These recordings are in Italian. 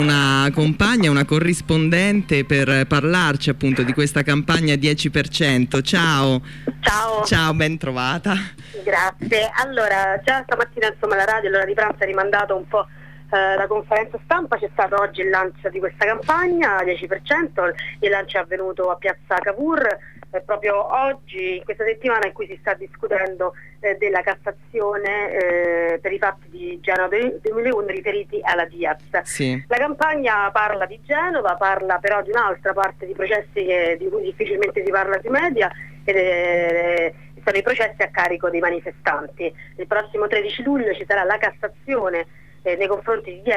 Una compagna, una corrispondente per parlarci appunto di questa campagna 10%. Ciao. Ciao. Ciao, ben trovata. Grazie. Allora, già stamattina insomma la radio, l'ora di pranzo, ha rimandato un po' la conferenza stampa. C'è stato oggi il lancio di questa campagna 10%, il lancio è avvenuto a Piazza Cavour proprio oggi, in questa settimana in cui si sta discutendo della Cassazione per i fatti di Genova 2001 riferiti alla Diaz. Sì. La campagna parla di Genova, parla però di un'altra parte di processi di cui difficilmente si parla sui media, ed sono i processi a carico dei manifestanti. Il prossimo 13 luglio ci sarà la Cassazione nei confronti di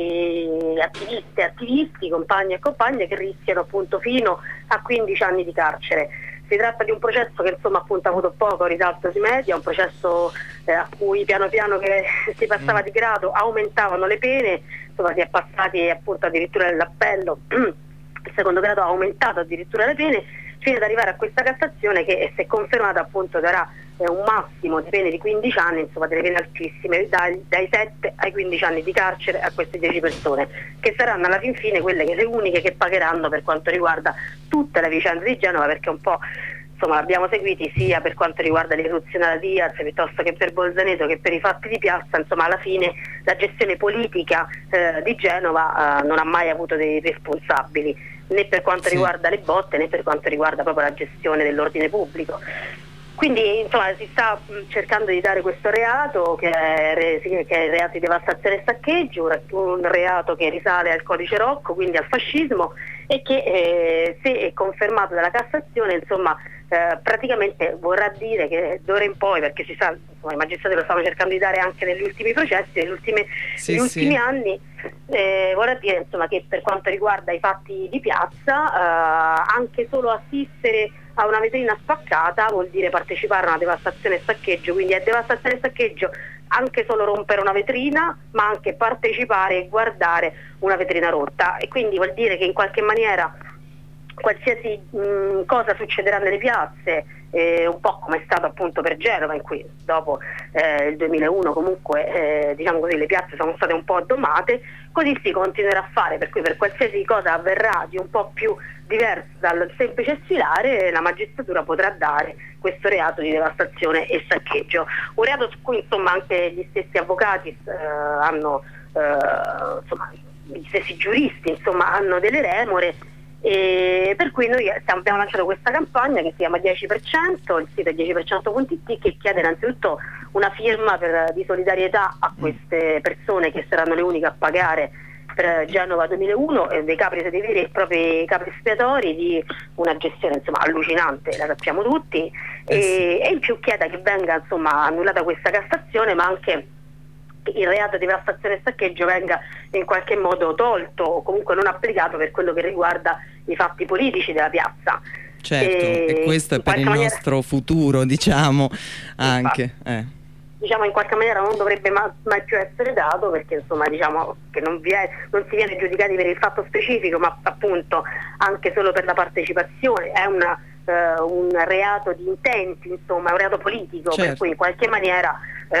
10 attiviste e attivisti, compagni e compagne, che rischiano appunto fino a 15 anni di carcere. Si tratta di un processo che insomma appunto ha avuto poco risalto sui media, un processo a cui piano piano che si passava di grado aumentavano le pene, insomma si è passati appunto addirittura nell'appello, il secondo grado ha aumentato addirittura le pene, fino ad arrivare a questa Cassazione che, se confermata, appunto darà un massimo di pene di 15 anni, insomma delle pene altissime, dai 7 ai 15 anni di carcere a queste 10 persone, che saranno alla fin fine le uniche che pagheranno per quanto riguarda tutte le vicende di Genova, perché un po' insomma l'abbiamo seguiti sia per quanto riguarda l'irruzione alla Diaz piuttosto che per Bolzaneto che per i fatti di piazza. Insomma alla fine la gestione politica di Genova non ha mai avuto dei responsabili, né per quanto riguarda le botte né per quanto riguarda proprio la gestione dell'ordine pubblico. Quindi insomma si sta cercando di dare questo reato che è il reato di devastazione e saccheggio, un reato che risale al codice Rocco, quindi al fascismo, e che se è confermato dalla Cassazione insomma praticamente vorrà dire che d'ora in poi, perché si sa, insomma, i magistrati lo stanno cercando di dare anche negli ultimi processi, negli ultimi anni, vorrà dire insomma che per quanto riguarda i fatti di piazza anche solo assistere a una vetrina spaccata vuol dire partecipare a una devastazione e saccheggio, quindi è devastazione e saccheggio anche solo rompere una vetrina, ma anche partecipare e guardare una vetrina rotta, e quindi vuol dire che in qualche maniera qualsiasi cosa succederà nelle piazze, un po' come è stato appunto per Genova, in cui dopo il 2001 comunque diciamo così le piazze sono state un po' addomate, così si continuerà a fare, per cui per qualsiasi cosa avverrà di un po' più diverso dal semplice sfilare, la magistratura potrà dare questo reato di devastazione e saccheggio, un reato su cui insomma anche gli stessi avvocati hanno insomma gli stessi giuristi insomma hanno delle remore. E per cui noi abbiamo lanciato questa campagna che si chiama 10%, il sito è 10%.it, che chiede innanzitutto una firma di solidarietà a queste persone che saranno le uniche a pagare per Genova 2001, dei veri e propri capri espiatori di una gestione insomma allucinante, la sappiamo tutti, e in più chieda che venga insomma annullata questa Cassazione, ma anche il reato di devastazione e saccheggio venga in qualche modo tolto o comunque non applicato per quello che riguarda i fatti politici della piazza. Certo, e questo è per il nostro futuro, diciamo, anche. Diciamo in qualche maniera non dovrebbe mai più essere dato, perché insomma diciamo che non si viene giudicati per il fatto specifico, ma appunto anche solo per la partecipazione. È un reato di intenti, insomma è un reato politico, certo. Per cui in qualche maniera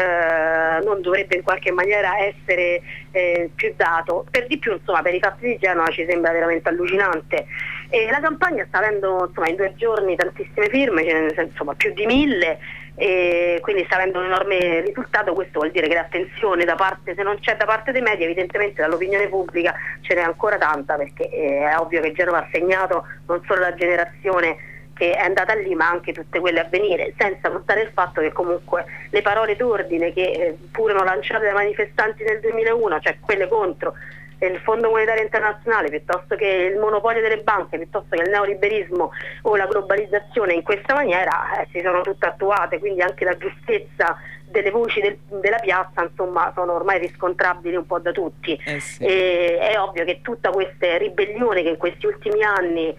non dovrebbe in qualche maniera essere più dato. Per di più insomma per i fatti di Genova ci sembra veramente allucinante, e la campagna sta avendo insomma in 2 giorni tantissime firme, insomma più di 1000, e quindi sta avendo un enorme risultato. Questo vuol dire che l'attenzione da parte, se non c'è da parte dei media, evidentemente dall'opinione pubblica ce n'è ancora tanta, perché è ovvio che Genova ha segnato non solo la generazione che è andata lì, ma anche tutte quelle a venire, senza contare il fatto che comunque le parole d'ordine che furono lanciate dai manifestanti nel 2001, cioè quelle contro il Fondo Monetario Internazionale, piuttosto che il monopolio delle banche, piuttosto che il neoliberismo o la globalizzazione in questa maniera, si sono tutte attuate, quindi anche la giustezza delle voci della piazza insomma sono ormai riscontrabili un po' da tutti. Sì. E è ovvio che tutta questa ribellione che in questi ultimi anni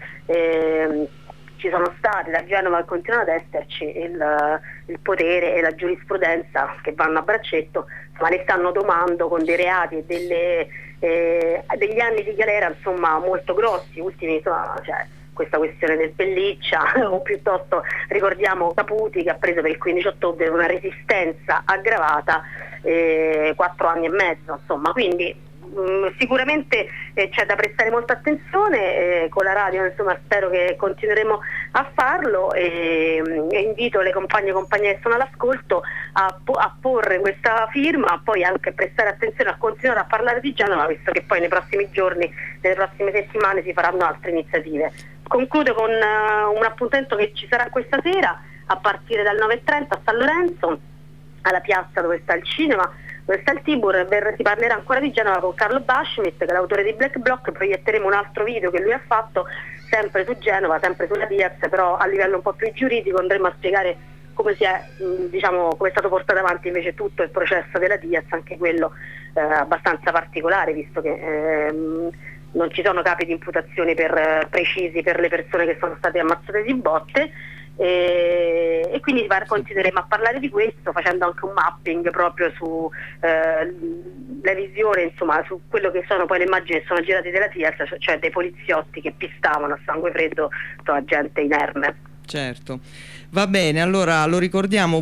ci sono stati da Genova, continuano ad esserci, il potere e la giurisprudenza che vanno a braccetto, ma ne stanno domando con dei reati e degli anni di galera insomma molto grossi, ultimi insomma, cioè, questa questione del Pelliccia o piuttosto ricordiamo Caputi, che ha preso per il 15 ottobre una resistenza aggravata 4 anni e mezzo, insomma, quindi sicuramente c'è da prestare molta attenzione, con la radio insomma spero che continueremo a farlo, e invito le compagne e compagni che sono all'ascolto a porre questa firma, poi anche prestare attenzione a continuare a parlare di Genova, visto che poi nei prossimi giorni, nelle prossime settimane si faranno altre iniziative. Concludo con un appuntamento che ci sarà questa sera a partire dal 9:30 a San Lorenzo, alla piazza dove sta il cinema, dove sta il Tibur. Si parlerà ancora di Genova con Carlo Bashmit, che è l'autore di Black Bloc. Proietteremo un altro video che lui ha fatto sempre su Genova, sempre sulla Diaz, però a livello un po' più giuridico. Andremo a spiegare come come è stato portato avanti invece tutto il processo della Diaz, anche quello abbastanza particolare, visto che non ci sono capi di imputazione precisi per le persone che sono state ammazzate di botte. E quindi continueremo a parlare di questo, facendo anche un mapping proprio su la visione, insomma, su quello che sono poi le immagini che sono girate della Diaz, cioè dei poliziotti che pistavano a sangue freddo la gente inerme. Certo, va bene, allora lo ricordiamo: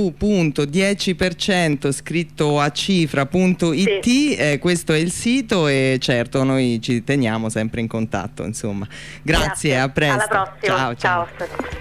www.10% scritto a cifra.it, sì. Questo è il sito, e certo noi ci teniamo sempre in contatto, insomma. Grazie. A presto. Alla prossima. Ciao.